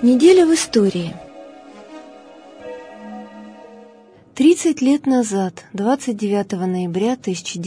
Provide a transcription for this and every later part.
Неделя в истории. 30 лет назад, 29 ноября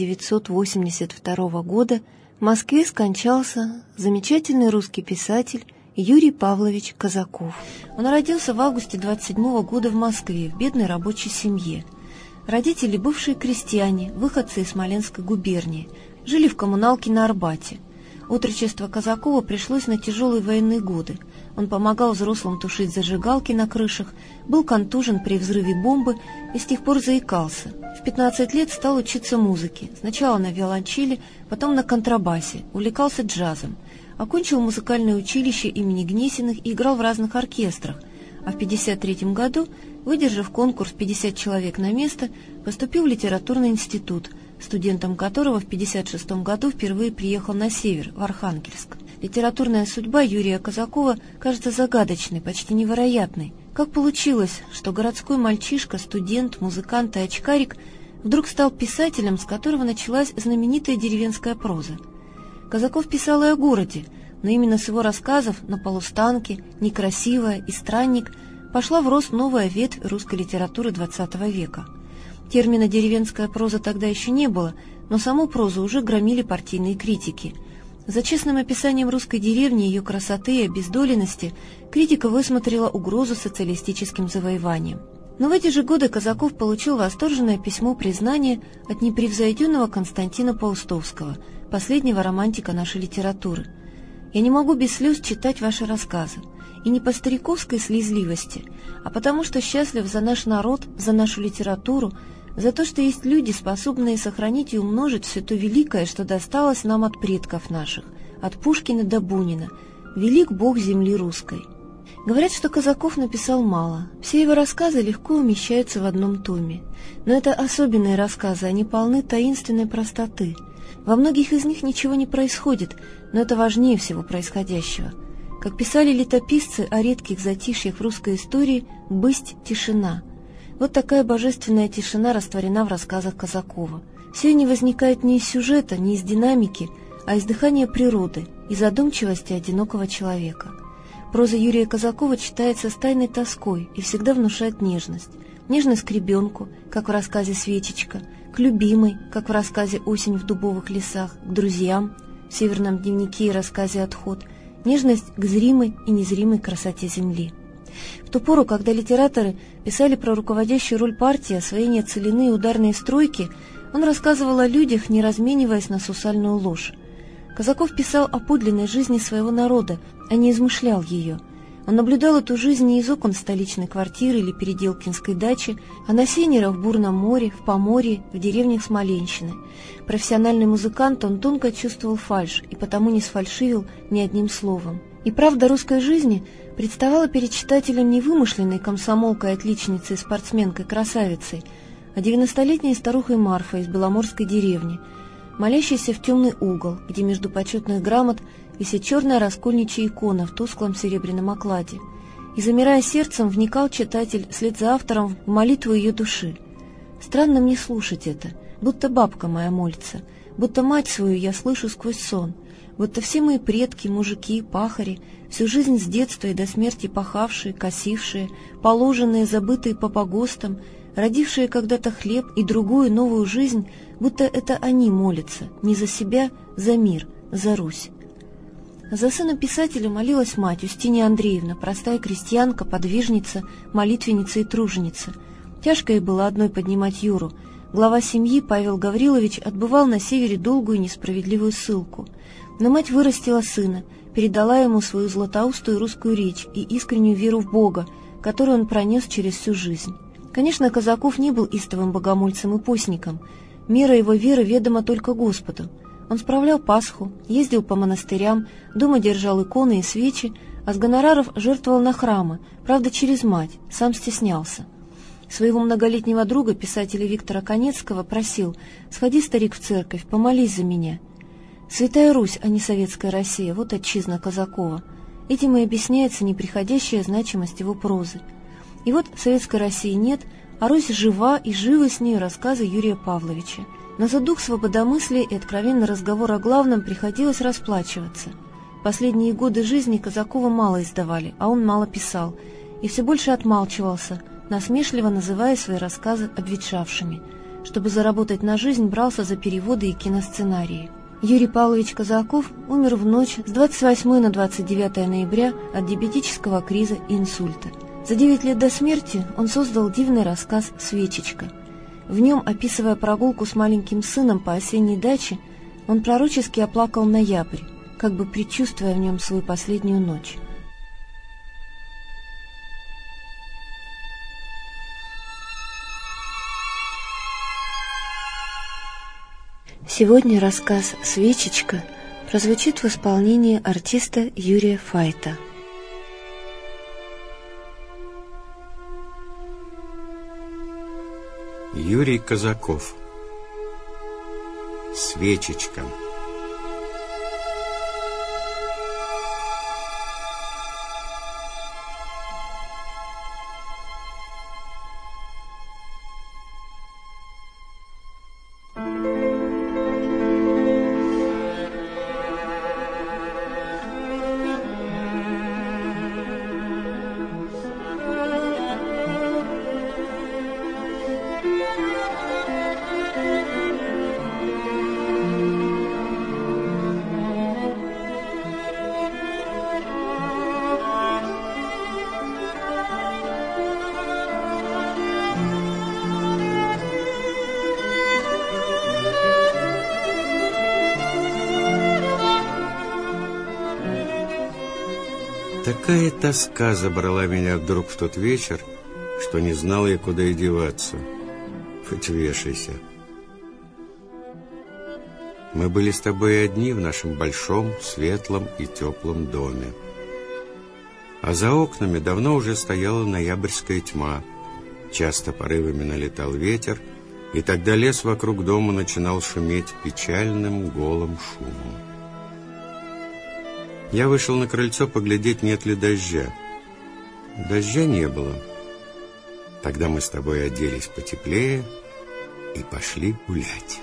1982 года, в Москве скончался замечательный русский писатель Юрий Павлович Казаков. Он родился в августе 27 года в Москве, в бедной рабочей семье. Родители – бывшие крестьяне, выходцы из Смоленской губернии, жили в коммуналке на Арбате. Отрочество Казакова пришлось на тяжелые военные годы. Он помогал взрослым тушить зажигалки на крышах, был контужен при взрыве бомбы и с тех пор заикался. В 15 лет стал учиться музыке, сначала на виолончели, потом на контрабасе, увлекался джазом. Окончил музыкальное училище имени Гнесиных и играл в разных оркестрах, а в 1953 году, выдержав конкурс 50 человек на место, поступил в литературный институт, студентом которого в 1956 году впервые приехал на север, в Архангельск. Литературная судьба Юрия Казакова кажется загадочной, почти невероятной. Как получилось, что городской мальчишка, студент, музыкант и очкарик вдруг стал писателем, с которого началась знаменитая деревенская проза? Казаков писал и о городе, но именно с его рассказов «На полустанке», «Некрасивая» и «Странник» пошла в рост новая ветвь русской литературы XX века. Термина «деревенская проза» тогда еще не было, но саму прозу уже громили партийные критики. За честным описанием русской деревни, ее красоты и обездоленности критика высмотрела угрозу социалистическим завоеваниям. Но в эти же годы Казаков получил восторженное письмо признания от непревзойденного Константина Паустовского, последнего романтика нашей литературы. «Я не могу без слез читать ваши рассказы, и не по стариковской слезливости, а потому что счастлив за наш народ, за нашу литературу, за то, что есть люди, способные сохранить и умножить все то великое, что досталось нам от предков наших, от Пушкина до Бунина. Велик Бог земли русской». Говорят, что Казаков написал мало. Все его рассказы легко умещаются в одном томе. Но это особенные рассказы, они полны таинственной простоты. Во многих из них ничего не происходит, но это важнее всего происходящего. Как писали летописцы о редких затишьях в русской истории, «бысть тишина». Вот такая божественная тишина растворена в рассказах Казакова. Все не возникает ни из сюжета, ни из динамики, а из дыхания природы и задумчивости одинокого человека. Проза Юрия Казакова читается с тайной тоской и всегда внушает нежность. Нежность к ребенку, как в рассказе «Свечечка», к любимой, как в рассказе «Осень в дубовых лесах», к друзьям, в «Северном дневнике» и рассказе «Отход», нежность к зримой и незримой красоте земли. В ту пору, когда литераторы писали про руководящую роль партии, освоение целины и ударные стройки, он рассказывал о людях, не размениваясь на сусальную ложь. Казаков писал о подлинной жизни своего народа, а не измышлял ее. Он наблюдал эту жизнь не из окон столичной квартиры или переделкинской дачи, а на сенерах в бурном море, в Поморье, в деревнях Смоленщины. Профессиональный музыкант, он тонко чувствовал фальшь и потому не сфальшивил ни одним словом. И правда русской жизни представала перед читателем не вымышленной комсомолкой, отличницей, спортсменкой, красавицей, а 90-летней старухой Марфой из беломорской деревни, молящейся в темный угол, где между почетных грамот висит черная раскольничья икона в тусклом серебряном окладе. И, замирая сердцем, вникал читатель вслед за автором в молитву ее души. Странно мне слушать это, будто бабка моя молится, будто мать свою я слышу сквозь сон, будто все мои предки, мужики, пахари, всю жизнь с детства и до смерти пахавшие, косившие, положенные, забытые по погостам, родившие когда-то хлеб и другую новую жизнь, будто это они молятся, не за себя, за мир, за Русь. За сына писателя молилась мать Устинья Андреевна, простая крестьянка, подвижница, молитвенница и труженица. Тяжко ей было одной поднимать Юру. Глава семьи Павел Гаврилович отбывал на севере долгую несправедливую ссылку. Но мать вырастила сына, передала ему свою златоустую русскую речь и искреннюю веру в Бога, которую он пронес через всю жизнь. Конечно, Казаков не был истовым богомольцем и постником. Мера его веры ведома только Господу. Он справлял Пасху, ездил по монастырям, дома держал иконы и свечи, а с гонораров жертвовал на храмы, правда, через мать, сам стеснялся. Своего многолетнего друга, писателя Виктора Канецкого, просил: «Сходи, старик, в церковь, помолись за меня». Святая Русь, а не советская Россия, вот отчизна Казакова. Этим и объясняется неприходящая значимость его прозы. И вот советской России нет, а Русь жива, и живы с ней рассказы Юрия Павловича. Но за дух свободомыслия и откровенный разговор о главном приходилось расплачиваться. последние годы жизни Казакова мало издавали, а он мало писал, и все больше отмалчивался, насмешливо называя свои рассказы обветшавшими. Чтобы заработать на жизнь, брался за переводы и киносценарии. Юрий Павлович Казаков умер в ночь с 28 на 29 ноября от диабетического криза и инсульта. За 9 лет до смерти он создал дивный рассказ «Свечечка». В нем, описывая прогулку с маленьким сыном по осенней даче, он пророчески оплакал ноябрь, как бы предчувствуя в нем свою последнюю ночь. Сегодня рассказ «Свечечка» прозвучит в исполнении артиста Юрия Файта. Юрий Казаков. Свечечка. Такая тоска забрала меня вдруг в тот вечер, что не знал я, куда и деваться. Хоть вешайся. Мы были с тобой одни в нашем большом, светлом и теплом доме. А за окнами давно уже стояла ноябрьская тьма. Часто порывами налетал ветер, и тогда лес вокруг дома начинал шуметь печальным голым шумом. Я вышел на крыльцо поглядеть, нет ли дождя. Дождя не было. Тогда мы с тобой оделись потеплее и пошли гулять.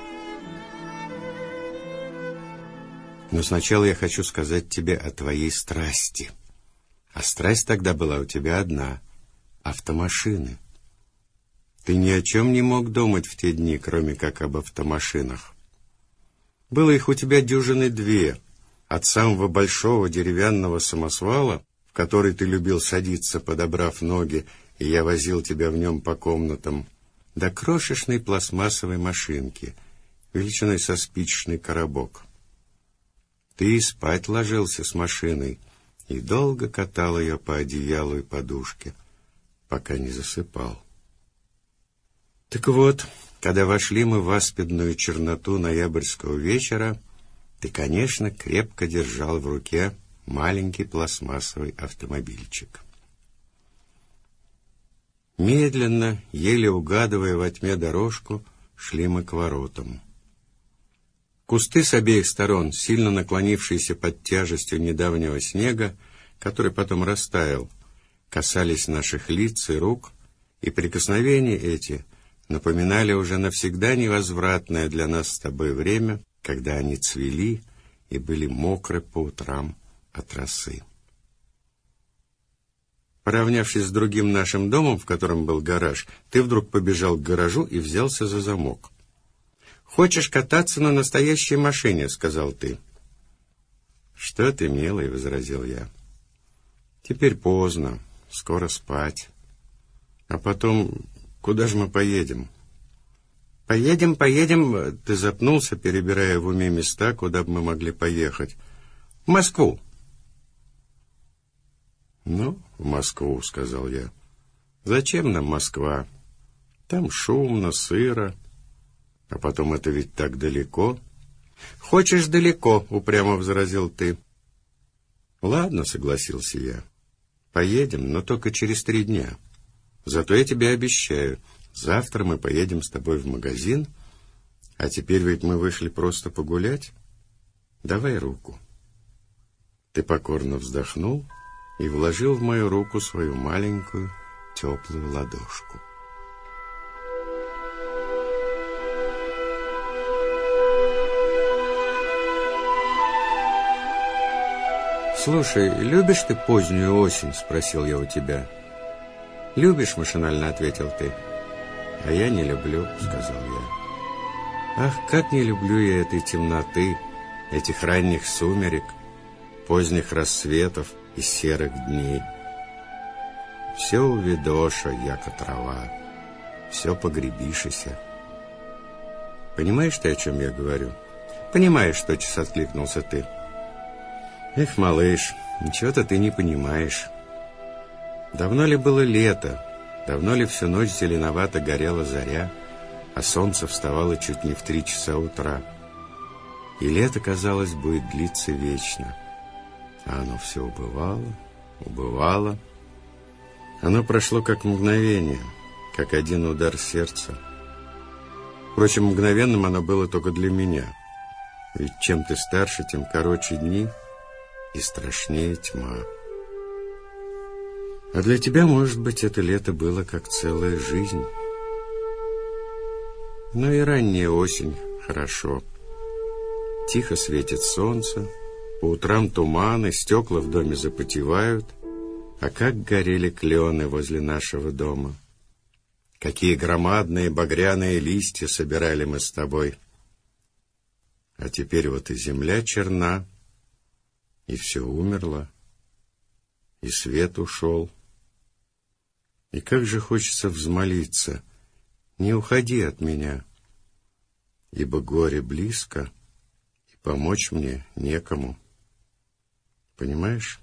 Но сначала я хочу сказать тебе о твоей страсти. А страсть тогда была у тебя одна — автомашины. Ты ни о чем не мог думать в те дни, кроме как об автомашинах. Было их у тебя дюжины две. От самого большого деревянного самосвала, в который ты любил садиться, подобрав ноги, и я возил тебя в нем по комнатам, до крошечной пластмассовой машинки, величиной со спичечный коробок. Ты и спать ложился с машиной и долго катал ее по одеялу и подушке, пока не засыпал. Так вот, когда вошли мы в аспидную черноту ноябрьского вечера, ты, конечно, крепко держал в руке маленький пластмассовый автомобильчик. Медленно, еле угадывая во тьме дорожку, шли мы к воротам. Кусты с обеих сторон, сильно наклонившиеся под тяжестью недавнего снега, который потом растаял, касались наших лиц и рук, и прикосновения эти напоминали уже навсегда невозвратное для нас с тобой время, когда они цвели и были мокры по утрам от росы. Поравнявшись с другим нашим домом, в котором был гараж, ты вдруг побежал к гаражу и взялся за замок. «Хочешь кататься на настоящей машине?» — сказал ты. «Что ты, милый?» — возразил я. «Теперь поздно, скоро спать. А потом, куда же мы поедем?» «Поедем, поедем...» — ты запнулся, перебирая в уме места, куда бы мы могли поехать. «В Москву». «Ну, в Москву», — сказал я. «Зачем нам Москва? Там шумно, сыро. А потом это ведь так далеко». «Хочешь далеко», — упрямо возразил ты. «Ладно», — согласился я. «Поедем, но только через 3 дня. Зато я тебе обещаю, завтра мы поедем с тобой в магазин, а теперь ведь мы вышли просто погулять. Давай руку». Ты покорно вздохнул и вложил в мою руку свою маленькую теплую ладошку. «Слушай, любишь ты позднюю осень?» — спросил я у тебя. «Любишь?» — машинально ответил ты. «А я не люблю», — сказал я. «Ах, как не люблю я этой темноты, этих ранних сумерек, поздних рассветов и серых дней. Все увидоша, яко трава, все погребишися». Понимаешь ты, о чем я говорю? Понимаешь, тотчас откликнулся ты. Эх, малыш, ничего-то ты не понимаешь. Давно ли было лето? Давно ли всю ночь зеленовато горела заря, а солнце вставало чуть не в 3 часа утра? И лето, казалось, будет длиться вечно. А оно все убывало, убывало. Оно прошло как мгновение, как один удар сердца. Впрочем, мгновенным оно было только для меня. Ведь чем ты старше, тем короче дни и страшнее тьма. А для тебя, может быть, это лето было как целая жизнь. Но и ранняя осень хорошо. Тихо светит солнце, по утрам туманы, стекла в доме запотевают. А как горели клены возле нашего дома! Какие громадные багряные листья собирали мы с тобой! А теперь вот и земля черна, и все умерло, и свет ушел. И как же хочется взмолиться: не уходи от меня, ибо горе близко, и помочь мне некому. Понимаешь?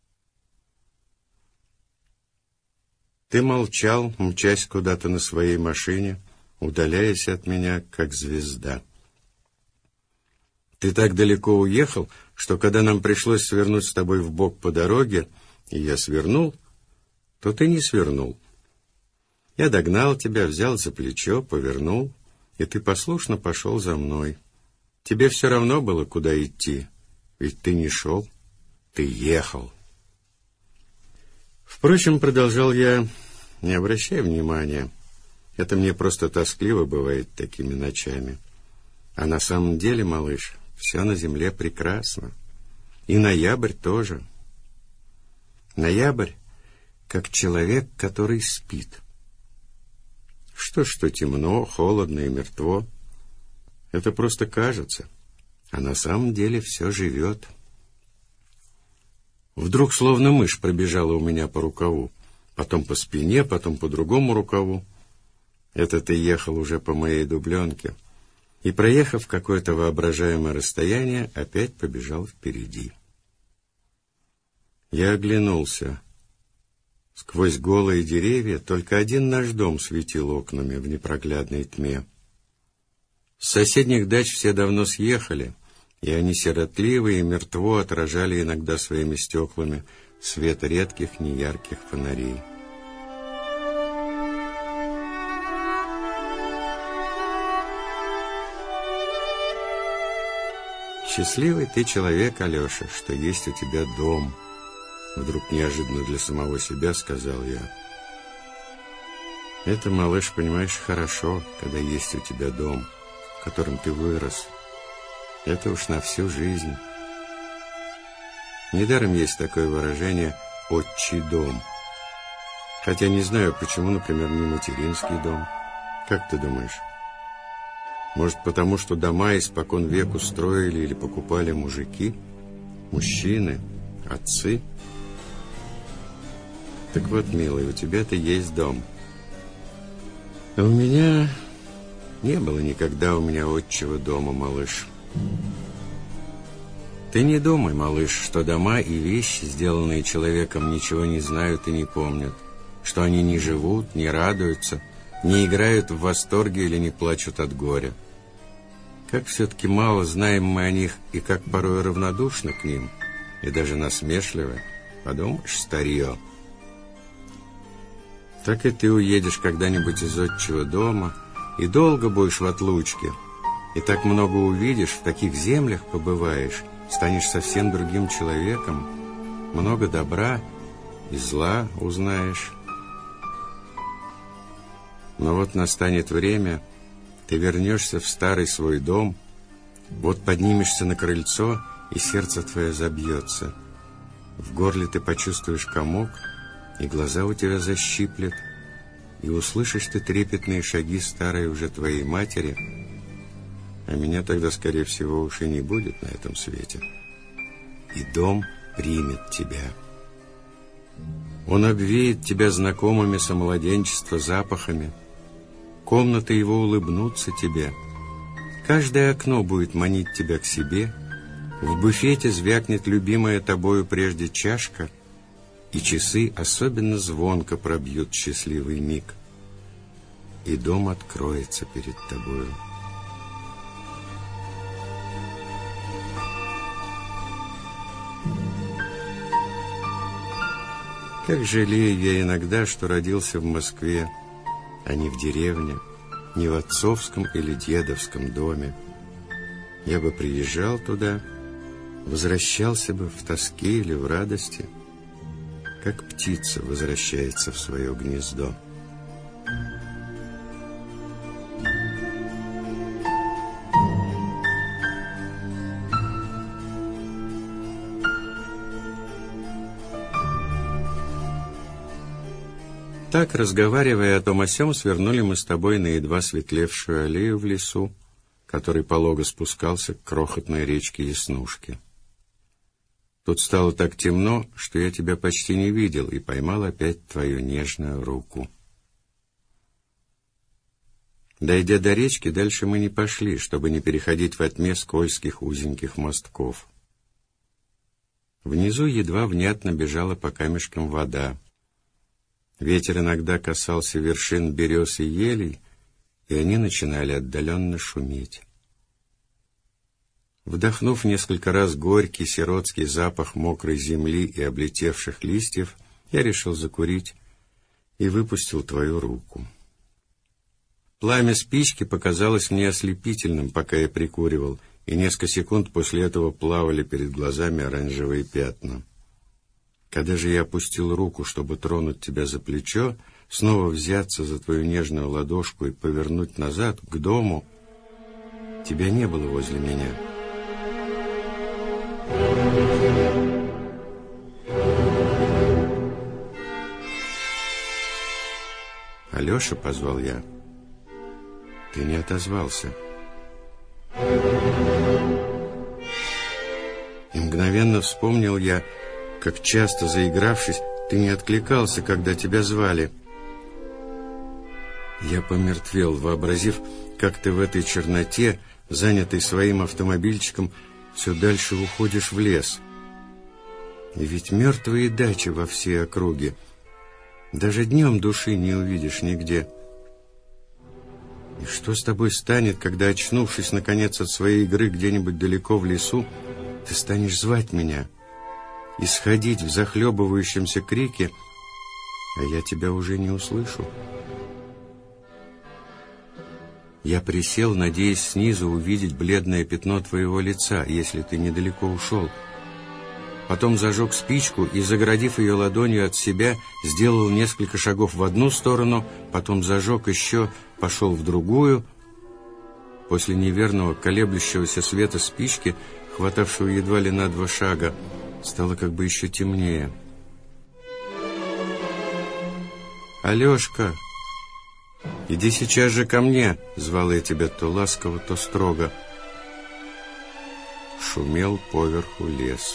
Ты молчал, мчась куда-то на своей машине, удаляясь от меня, как звезда. Ты так далеко уехал, что когда нам пришлось свернуть с тобой вбок по дороге, и я свернул, то ты не свернул. Я догнал тебя, взял за плечо, повернул, и ты послушно пошел за мной. Тебе все равно было, куда идти, ведь ты не шел, ты ехал. Впрочем, продолжал я, не обращай внимания. Это мне просто тоскливо бывает такими ночами. А на самом деле, малыш, все на земле прекрасно. И ноябрь тоже. Ноябрь, как человек, который спит. Что темно, холодно и мертво. Это просто кажется. А на самом деле все живет. Вдруг словно мышь пробежала у меня по рукаву, потом по спине, потом по другому рукаву. Это ты ехал уже по моей дубленке, и, проехав какое-то воображаемое расстояние, опять побежал впереди. Я оглянулся. Сквозь голые деревья только один наш дом светил окнами в непроглядной тьме. С соседних дач все давно съехали, и они сиротливо и мертво отражали иногда своими стеклами свет редких неярких фонарей. «Счастливый ты человек, Алеша, что есть у тебя дом», — вдруг неожиданно для самого себя сказал я. «Это, малыш, понимаешь, хорошо, когда есть у тебя дом, в котором ты вырос. Это уж на всю жизнь. Недаром есть такое выражение «отчий дом». Хотя не знаю, почему, например, не материнский дом. Как ты думаешь? Может, потому что дома испокон веку строили или покупали мужики, мужчины, отцы? Так вот, милый, у тебя-то есть дом. А у меня не было никогда отчего дома, малыш. Ты не думай, малыш, что дома и вещи, сделанные человеком, ничего не знают и не помнят, что они не живут, не радуются, не играют в восторге или не плачут от горя. Как все-таки мало знаем мы о них и как порой равнодушны к ним, и даже насмешливы. Подумаешь, старье. Так и ты уедешь когда-нибудь из отчего дома, и долго будешь в отлучке, и так много увидишь, в таких землях побываешь, станешь совсем другим человеком, много добра и зла узнаешь. Но вот настанет время, ты вернешься в старый свой дом, вот поднимешься на крыльцо, и сердце твое забьется. В горле ты почувствуешь комок, и глаза у тебя защиплет, и услышишь ты трепетные шаги старой уже твоей матери, а меня тогда, скорее всего, уж и не будет на этом свете. И дом примет тебя. Он обвеет тебя знакомыми со младенчества запахами. Комнаты его улыбнутся тебе. Каждое окно будет манить тебя к себе. В буфете звякнет любимая тобою прежде чашка, и часы особенно звонко пробьют счастливый миг. И дом откроется перед тобою. Как жалею я иногда, что родился в Москве, а не в деревне, не в отцовском или дедовском доме. Я бы приезжал туда, возвращался бы в тоске или в радости, как птица возвращается в свое гнездо. Так, разговаривая о том о сём, свернули мы с тобой на едва светлевшую аллею в лесу, который полого спускался к крохотной речке Яснушки. Тут стало так темно, что я тебя почти не видел, и поймал опять твою нежную руку. Дойдя до речки, дальше мы не пошли, чтобы не переходить во тьме скользких узеньких мостков. Внизу едва внятно бежала по камешкам вода. Ветер иногда касался вершин берез и елей, и они начинали отдаленно шуметь. Вдохнув несколько раз горький сиротский запах мокрой земли и облетевших листьев, я решил закурить и выпустил твою руку. Пламя спички показалось мне ослепительным, пока я прикуривал, и несколько секунд после этого плавали перед глазами оранжевые пятна. Когда же я опустил руку, чтобы тронуть тебя за плечо, снова взяться за твою нежную ладошку и повернуть назад, к дому, тебя не было возле меня. «Алеша», — позвал я. Ты не отозвался. И мгновенно вспомнил я, как часто, заигравшись, ты не откликался, когда тебя звали. Я помертвел, вообразив, как ты в этой черноте, занятый своим автомобильчиком, все дальше уходишь в лес. И ведь мертвые дачи во всей округе. Даже днем души не увидишь нигде. И что с тобой станет, когда, очнувшись, наконец, от своей игры где-нибудь далеко в лесу, ты станешь звать меня и сходить в захлебывающемся крике, а я тебя уже не услышу? Я присел, надеясь снизу увидеть бледное пятно твоего лица, если ты недалеко ушел. Потом зажег спичку и, загородив ее ладонью от себя, сделал несколько шагов в одну сторону, потом зажег еще, пошел в другую. После неверного колеблющегося света спички, хватавшего едва ли на 2 шага, стало как бы еще темнее. «Алешка, иди сейчас же ко мне!» — звал я тебя то ласково, то строго. Шумел поверху лес.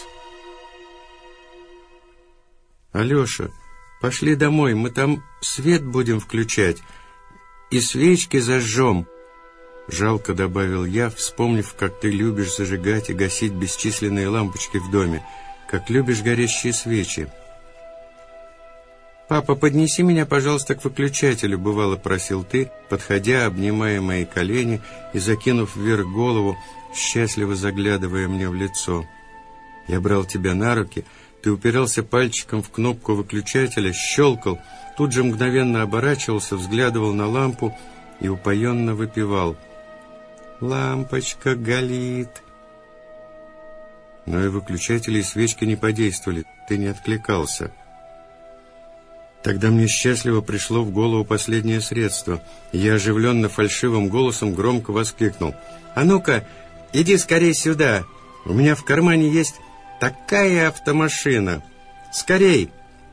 «Алеша, пошли домой, мы там свет будем включать и свечки зажжем!» Жалко добавил я, вспомнив, как ты любишь зажигать и гасить бесчисленные лампочки в доме, как любишь горящие свечи. «Папа, поднеси меня, пожалуйста, к выключателю», — бывало просил ты, подходя, обнимая мои колени и закинув вверх голову, счастливо заглядывая мне в лицо. Я брал тебя на руки, ты упирался пальчиком в кнопку выключателя, щелкал, тут же мгновенно оборачивался, взглядывал на лампу и упоенно выпевал: «Лампочка галит». Но и выключатели, и свечки не подействовали, ты не откликался. Тогда мне счастливо пришло в голову последнее средство, и я оживленно фальшивым голосом громко воскликнул: «А ну-ка, иди скорее сюда! У меня в кармане есть Такая автомашина! Скорей!»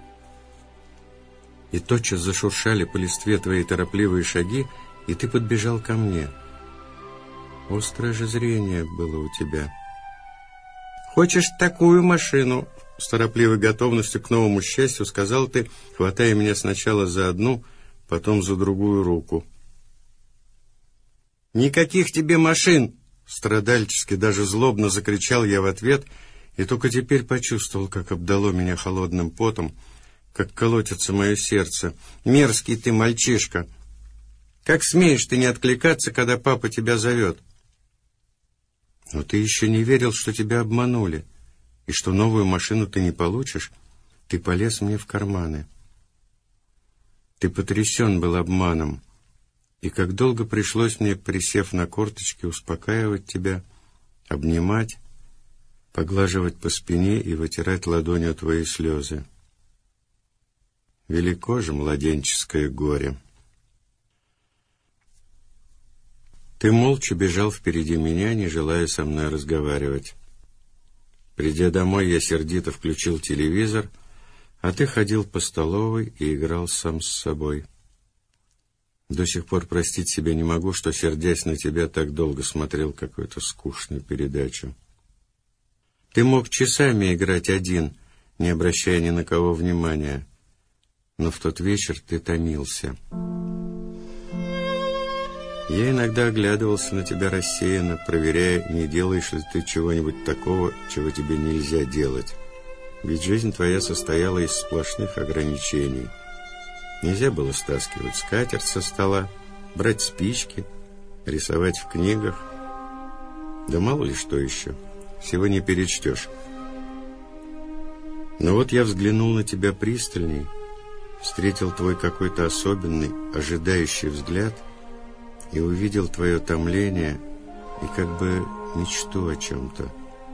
И тотчас зашуршали по листве твои торопливые шаги, и ты подбежал ко мне. Острое же зрение было у тебя. «Хочешь такую машину?» С торопливой готовностью к новому счастью сказал ты, хватая меня сначала за одну, потом за другую руку. «Никаких тебе машин!» Страдальчески, даже злобно закричал я в ответ, и только теперь почувствовал, как обдало меня холодным потом, как колотится мое сердце. «Мерзкий ты мальчишка! Как смеешь ты не откликаться, когда папа тебя зовет?» «Но ты еще не верил, что тебя обманули, и что новую машину ты не получишь. Ты полез мне в карманы. Ты потрясен был обманом, и как долго пришлось мне, присев на корточки, успокаивать тебя, обнимать, поглаживать по спине и вытирать ладонью твои слезы. Велико же младенческое горе. Ты молча бежал впереди меня, не желая со мной разговаривать. Придя домой, я сердито включил телевизор, а ты ходил по столовой и играл сам с собой. До сих пор простить себе не могу, что, сердясь на тебя, так долго смотрел какую-то скучную передачу. Ты мог часами играть один, не обращая ни на кого внимания, но в тот вечер ты томился. Я иногда оглядывался на тебя рассеянно, проверяя, не делаешь ли ты чего-нибудь такого, чего тебе нельзя делать. Ведь жизнь твоя состояла из сплошных ограничений. Нельзя было стаскивать скатерть со стола, брать спички, рисовать в книгах. Да мало ли что еще, всего не перечтешь. Но вот я взглянул на тебя пристальней, встретил твой какой-то особенный, ожидающий взгляд и увидел твое томление и как бы мечту о чем-то.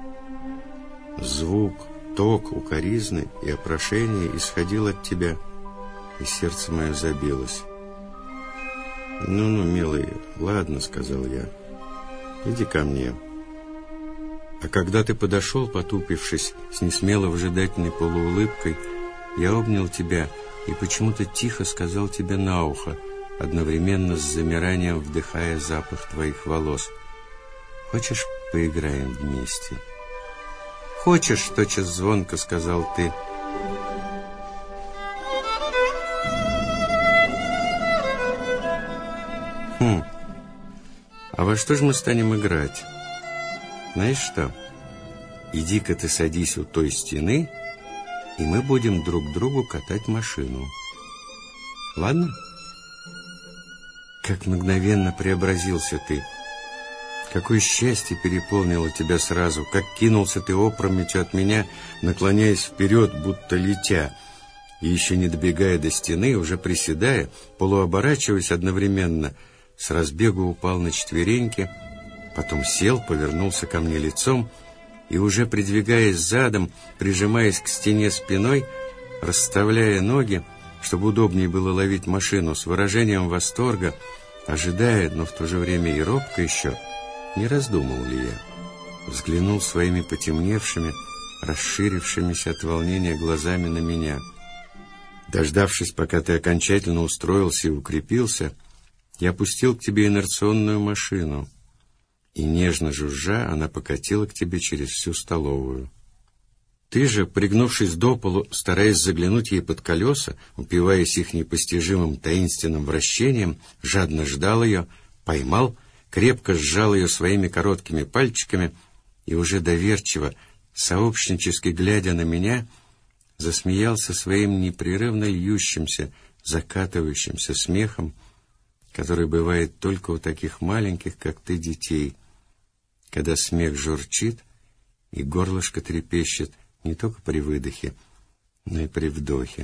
Звук, ток укоризны и опрошения исходил от тебя, и сердце мое забилось. «Ну, милый, ладно», — сказал я, — «иди ко мне». А когда ты подошел, потупившись, с несмело выжидательной полуулыбкой, я обнял тебя и почему-то тихо сказал тебе на ухо, одновременно с замиранием вдыхая запах твоих волос: «Хочешь, поиграем вместе?» «Хочешь», — тотчас звонко сказал ты. А во что же мы станем играть? Знаешь что? Иди-ка ты садись у той стены, и мы будем друг другу катать машину. Ладно? Как мгновенно преобразился ты! Какое счастье переполнило тебя сразу! Как кинулся ты опрометью от меня, наклоняясь вперед, будто летя, и еще не добегая до стены, уже приседая, полуоборачиваясь одновременно, с разбегу упал на четвереньки, потом сел, повернулся ко мне лицом и, уже придвигаясь задом, прижимаясь к стене спиной, расставляя ноги, чтобы удобнее было ловить машину, с выражением восторга, ожидая, но в то же время и робко еще, не раздумал ли я, взглянул своими потемневшими, расширившимися от волнения глазами на меня. Дождавшись, пока ты окончательно устроился и укрепился, я пустил к тебе инерционную машину, и, нежно жужжа, она покатила к тебе через всю столовую. Ты же, пригнувшись до полу, стараясь заглянуть ей под колеса, упиваясь их непостижимым таинственным вращением, жадно ждал ее, поймал, крепко сжал ее своими короткими пальчиками и, уже доверчиво, сообщнически глядя на меня, засмеялся своим непрерывно льющимся, закатывающимся смехом, который бывает только у таких маленьких, как ты, детей, когда смех журчит и горлышко трепещет не только при выдохе, но и при вдохе.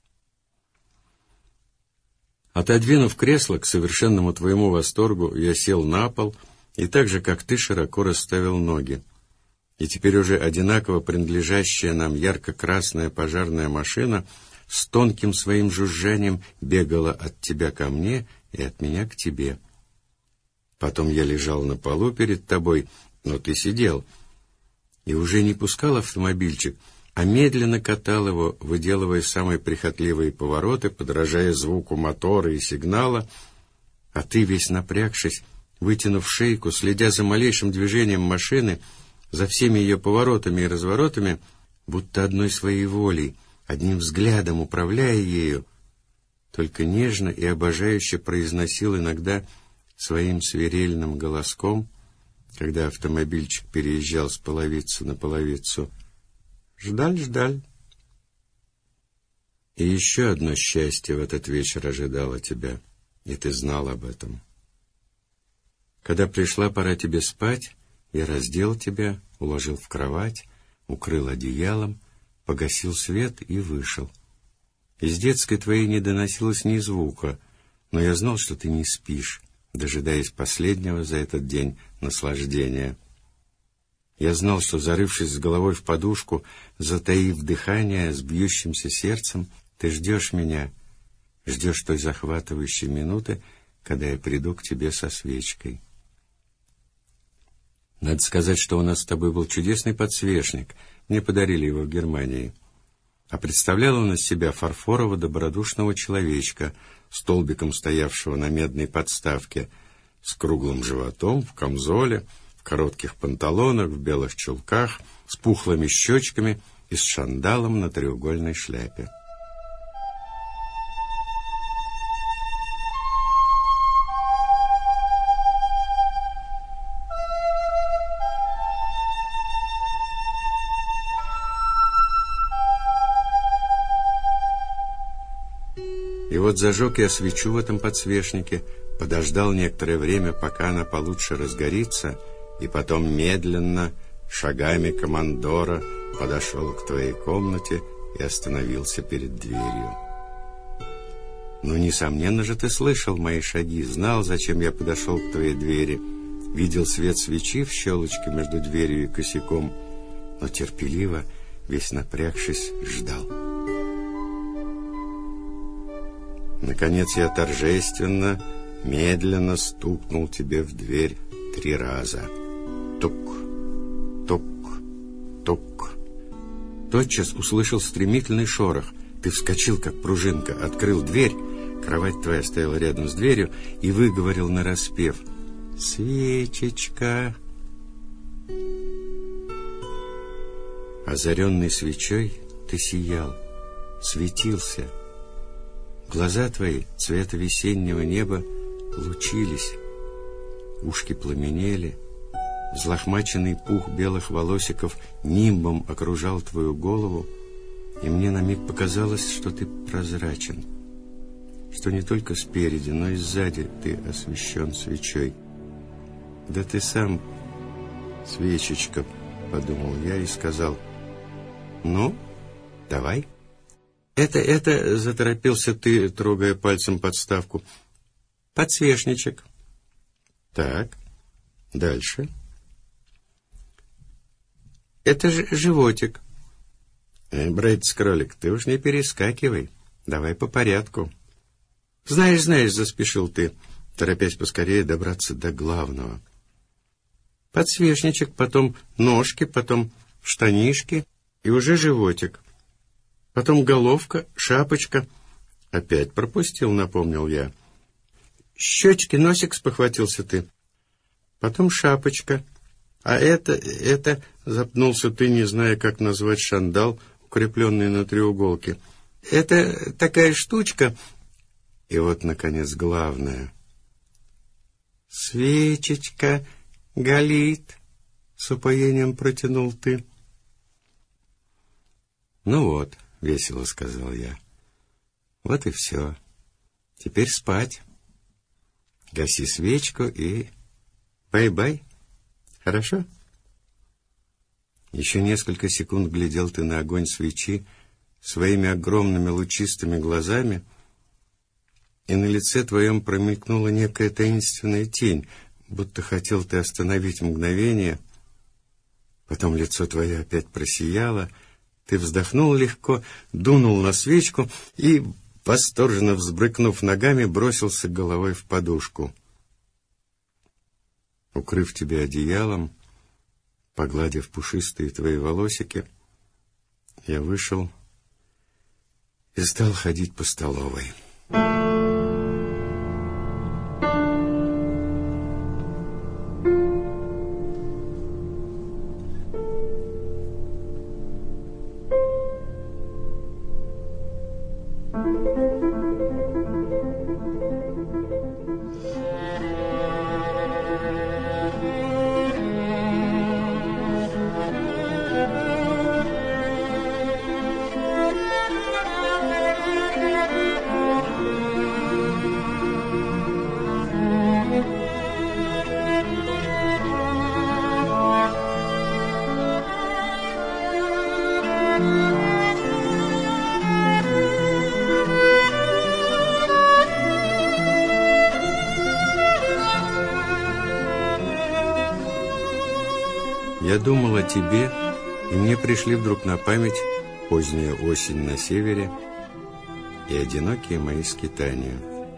Отодвинув кресло, к совершенному твоему восторгу, я сел на пол и так же, как ты, широко расставил ноги. И теперь уже одинаково принадлежащая нам ярко-красная пожарная машина с тонким своим жужжанием бегала от тебя ко мне и от меня к тебе. Потом я лежал на полу перед тобой, но ты сидел, и уже не пускал автомобильчик, а медленно катал его, выделывая самые прихотливые повороты, подражая звуку мотора и сигнала, а ты, весь напрягшись, вытянув шейку, следя за малейшим движением машины, за всеми ее поворотами и разворотами, будто одной своей волей, одним взглядом управляя ею, только нежно и обожающе произносил иногда своим свирельным голоском, когда автомобильчик переезжал с половицы на половицу: «Ждаль, ждаль». И еще одно счастье в этот вечер ожидало тебя, и ты знал об этом. Когда пришла пора тебе спать, я раздел тебя, уложил в кровать, укрыл одеялом, погасил свет и вышел. Из детской твоей не доносилось ни звука, но я знал, что ты не спишь, дожидаясь последнего за этот день наслаждения. Я знал, что, зарывшись с головой в подушку, затаив дыхание с бьющимся сердцем, ты ждешь меня, ждешь той захватывающей минуты, когда я приду к тебе со свечкой. Надо сказать, что у нас с тобой был чудесный подсвечник, мне подарили его в Германии. А представлял он из себя фарфорового добродушного человечка, столбиком стоявшего на медной подставке, с круглым животом, в камзоле, в коротких панталонах, в белых чулках, с пухлыми щечками и с шандалом на треугольной шляпе. И вот зажег я свечу в этом подсвечнике, подождал некоторое время, пока она получше разгорится, и потом медленно, шагами командора, подошел к твоей комнате и остановился перед дверью. Ну, несомненно же, ты слышал мои шаги, знал, зачем я подошел к твоей двери, видел свет свечи в щелочке между дверью и косяком, но терпеливо, весь напрягшись, ждал. Наконец я торжественно, медленно стукнул тебе в дверь 3 раза. Тук, тук, тук. Тотчас услышал стремительный шорох. Ты вскочил, как пружинка, открыл дверь, кровать твоя стояла рядом с дверью, и выговорил нараспев: «Свечечка». Озаренный свечой ты сиял, светился. Глаза твои цвета весеннего неба лучились, ушки пламенели, взлохмаченный пух белых волосиков нимбом окружал твою голову, и мне на миг показалось, что ты прозрачен, что не только спереди, но и сзади ты освещен свечой. «Да ты сам, свечечка», — подумал я и сказал: «Ну, давай». Это, заторопился ты, трогая пальцем подставку. Подсвечничек. Так, дальше. Это же животик. Братец-кролик, ты уж не перескакивай. Давай по порядку. Знаешь, заспешил ты, торопясь поскорее добраться до главного. Подсвечничек, потом ножки, потом штанишки и уже животик. Потом головка, шапочка. Опять пропустил, напомнил я. Щечки, носик, спохватился ты. Потом шапочка. А это, запнулся ты, не зная, как назвать шандал, укрепленный на треуголке. Это такая штучка. И вот, наконец, главное. Свечечка горит, с упоением протянул ты. Ну вот, — весело сказал я. Вот и все. Теперь спать. Гаси свечку и бай-бай. Хорошо? Еще несколько секунд глядел ты на огонь свечи своими огромными лучистыми глазами, и на лице твоем промелькнула некая таинственная тень, будто хотел ты остановить мгновение. Потом лицо твое опять просияло. Ты вздохнул легко, дунул на свечку и, восторженно взбрыкнув ногами, бросился головой в подушку. Укрыв тебя одеялом, Погладив пушистые твои волосики, я вышел и стал ходить по столовой. Я думал о тебе, и мне пришли вдруг на память поздняя осень на севере и одинокие мои скитания.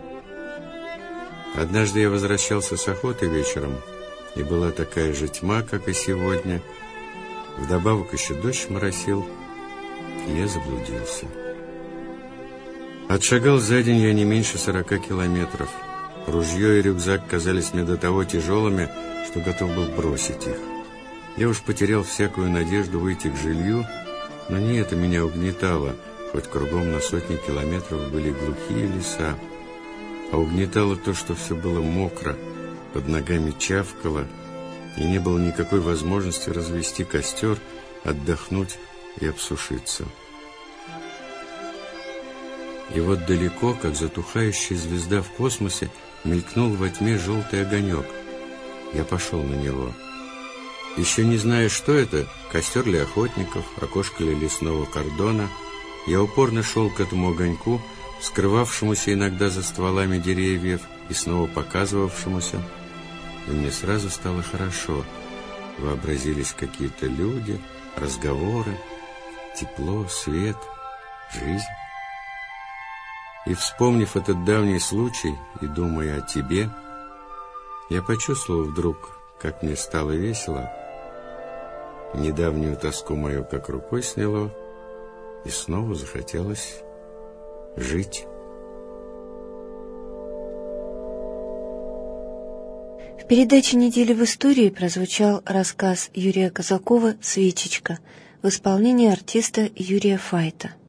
Однажды я возвращался с охоты вечером, и была такая же тьма, как и сегодня. Вдобавок еще дождь моросил, и я заблудился. Отшагал за день я не меньше 40 километров. Ружье и рюкзак казались мне до того тяжелыми, что готов был бросить их. Я уж потерял всякую надежду выйти к жилью, но не это меня угнетало, хоть кругом на сотни километров были глухие леса, а угнетало то, что все было мокро, под ногами чавкало, и не было никакой возможности развести костер, отдохнуть и обсушиться. И вот далеко, как затухающая звезда в космосе, мелькнул во тьме желтый огонек. Я пошел на него. Еще не зная, что это, костер ли охотников, окошко ли лесного кордона, я упорно шел к этому огоньку, скрывавшемуся иногда за стволами деревьев и снова показывавшемуся, и мне сразу стало хорошо. Вообразились какие-то люди, разговоры, тепло, свет, жизнь. И, вспомнив этот давний случай и думая о тебе, я почувствовал вдруг, как мне стало весело, недавнюю тоску мою как рукой сняло, и снова захотелось жить. В передаче «Неделя в истории» прозвучал рассказ Юрия Казакова «Свечечка» в исполнении артиста Юрия Файта.